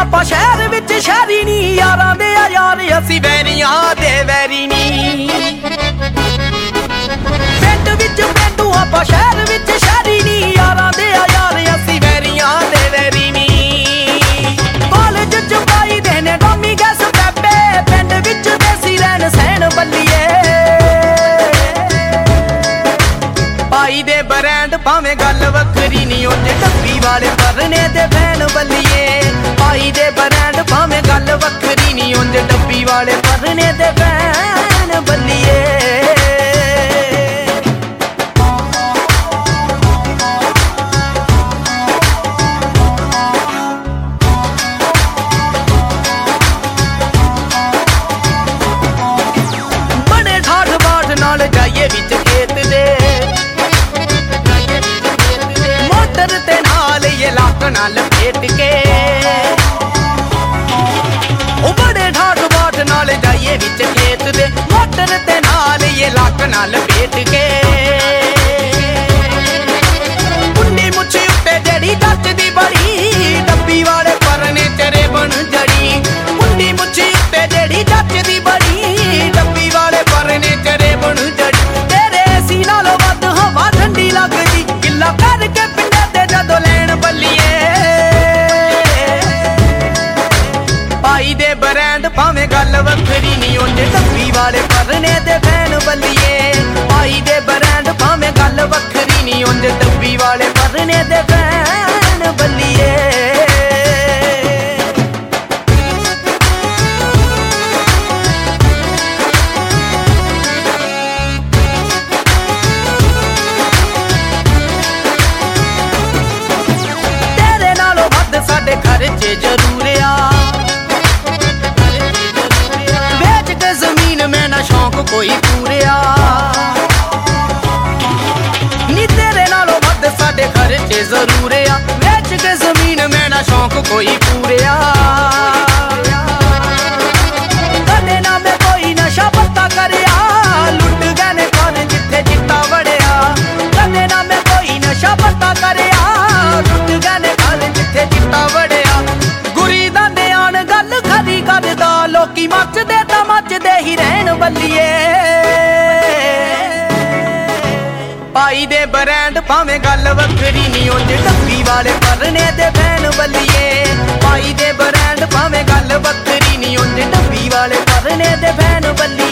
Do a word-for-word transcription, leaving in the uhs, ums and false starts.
ਆਪਾਂ ਸ਼ਹਿਰ ਵਿੱਚ ਸ਼ਹਿਰੀ ਨੀ, ਯਾਰਾਂ ਦੇ ਆ ਯਾਰ ਅਸੀਂ ਵੈਰੀਆਂ ਦੇ ਵੈਰੀ ਨੀ। ਪਿੰਡ ਵਿੱਚ ਪੇਂਡੂ ਆਪਾਂ ਸ਼ਹਿਰ ਵਿੱਚ ਸ਼ਹਿਰੀ ਨੀ, ਯਾਰਾਂ ਦੇ ਆ ਯਾਰ ਅਸੀਂ ਵੈਰੀਆਂ ਦੇ ਵੈਰੀ ਨੀ। ਕਾਲਜ ਚ ਪਾਈ ਦੇ ਨੇ ਡੋਮੀ ਗੈਸ ਪੈਪੇ, ਪਿੰਡ ਵਿੱਚ ਦੇਸੀ ਰਹਿਣ ਸਹਿਣ ਬੱਲੀਏ। ਪਾਈ ਦੇ ਬ੍ਰਾਂਡ ਭਾਵੇਂ ਗੱਲ ਵੱਖਰੀ ਨੀ, ਉਂਝ ਡੱਬੀ ਵਾਲੇ ਪਰਨੇ ਦੇ ਫੈਨ ਬੱਲੀਏ। ਪਾਈ ਦੇ ਬ੍ਰਾਂਡ ਭਾਵੇਂ ਗੱਲ ਵੱਖਰੀ ਨੀ, ਉਂਝ ਡੱਬੀ ਵਾਲੇ ਪਰਨੇ ਦੇ ਫੈਨ ਬੱਲੀਏ। ਬੜੇ ਠਾਠ ਬਾਠ ਨਾਲ ਜਾਈਏ ਵਿੱਚ ਖੇਤ ਦੇ, ਮੋਟਰ ਤੇ ਨਾਲ ਇਹ ਲੱਕ ਨਾਲ ਲਪੇਟ ਕੇ। ਉਹ ਬੜੇ ਠਾਠ ਬਾਠ ਨਾਲ ਜਾਈਏ ਵਿੱਚ ਖੇਤ ਦੇ, ਮੋਟਰ ਤੇ ਨਾਲ ਇਹ ਲੱਕ ਨਾਲ ਲਪੇਟ ਕੇ। ਕੁੰਡੀ ਮੁੱਛੀ ਉੱਤੇ ਜਿਹੜੀ ਜੱਚਦੀ ਬੜੀ, ਡੱਬੀ ਵਾਲੇ ਪਰਨੇ ਤੇਰੇ ਬਣ ਜੜੀ। ਕੁੰਡੀ ਮੁੱਛੀ ਉੱਤੇ ਜਿਹੜੀ ਜੱਚਦੀ ਬੜੀ, ਡੱਬੀ ਵਾਲੇ ਪਰਨੇ ਤੇਰੇ ਬਣ ਜੜੀ। ਤੇਰੇ ਏਸੀ ਨਾਲੋਂ ਵੱਧ ਹਵਾ ਠੰਡੀ ਲੱਗਦੀ, ਗਿੱਲਾ ਕਰਕੇ ਪਿੰਡੇ ਤੇ ਜਦੋਂ ਲੈਣ ਬੱਲੀਏ। ਪਾਈ ਦੇ ਬ੍ਰਾਂਡ ਭਾਵੇਂ ਗੱਲ ਵੱਖਰੀ ਨੀ, ਉਂਝ ਡੱਬੀ ਵਾਲੇ ਪਰਨੇ ਦੇ ਫੈਨ ਬੱਲੀਏ। ਪਾਈ ਦੇ ਬ੍ਰਾਂਡ ਭਾਵੇਂ ਗੱਲ ਵੱਖਰੀ ਨੀ, ਉਂਝ ਡੱਬੀ ਵਾਲੇ ਪਰਨੇ ਦੇ ਫੈਨ ਬੱਲੀਏ। ਤੇਰੇ ਨਾਲੋਂ ਵੱਧ ਸਾਡੇ ਖਰਚੇ ਜ਼ਰੂਰ ਆ, ਵੇਚ ਕੇ ਜ਼ਮੀਨ ਮੈਂ ਨਾ ਸ਼ੌਂਕ ਕੋਈ ਪੂਰਿਆ। ਨੀ ਤੇਰੇ ਨਾਲੋਂ ਵੱਧ ਸਾਡੇ ਖਰਚੇ ਜ਼ਰੂਰ ਆ, ਵੇਚ ਕੇ ਜ਼ਮੀਨ ਮੈਂ ਨਾ ਸ਼ੌਂਕ ਕੋਈ ਪੂਰਿਆ। ਕਦੇ ਨਾ ਮੈਂ ਕੋਈ ਨਸ਼ਾ ਪੱਤਾ ਕਰਿਆ, ਲੁੱਟ ਗਏ ਨੇ ਕੰਨ ਜਿੱਥੇ ਚਿੱਟਾ ਵੜਿਆ। ਕਦੇ ਨਾ ਮੈਂ ਕੋਈ ਨਸ਼ਾ ਪੱਤਾ ਕਰਿਆ, ਲੁੱਟ ਗਏ ਨੇ ਕੰਨ ਜਿੱਥੇ ਚਿੱਟਾ ਵੜਿਆ। ਗੁਰੀ ਦਾ ਨਿਆਣ ਗੱਲ ਖਰੀ ਕਰਦਾ, ਲੋਕੀ ਮੱਚਦੇ ਤਾਂ ਮੱਚਦੇ ਹੀ ਰਹਿਣ ਬੱਲੀਏ। ਪਾਈ ਦੇ ਬ੍ਰਾਂਡ ਭਾਵੇਂ ਗੱਲ ਵੱਖਰੀ ਨੀ, ਉਂਝ ਡੱਬੀ ਵਾਲੇ ਪਰਨੇ ਦੇ ਫੈਨ ਬੱਲੀਏ। ਪਾਈ ਦੇ ਬ੍ਰਾਂਡ ਭਾਵੇਂ ਗੱਲ ਵੱਖਰੀ ਨੀ, ਉਂਝ ਡੱਬੀ ਵਾਲੇ ਪਰਨੇ ਦੇ ਫੈਨ ਬੱਲੀਏ।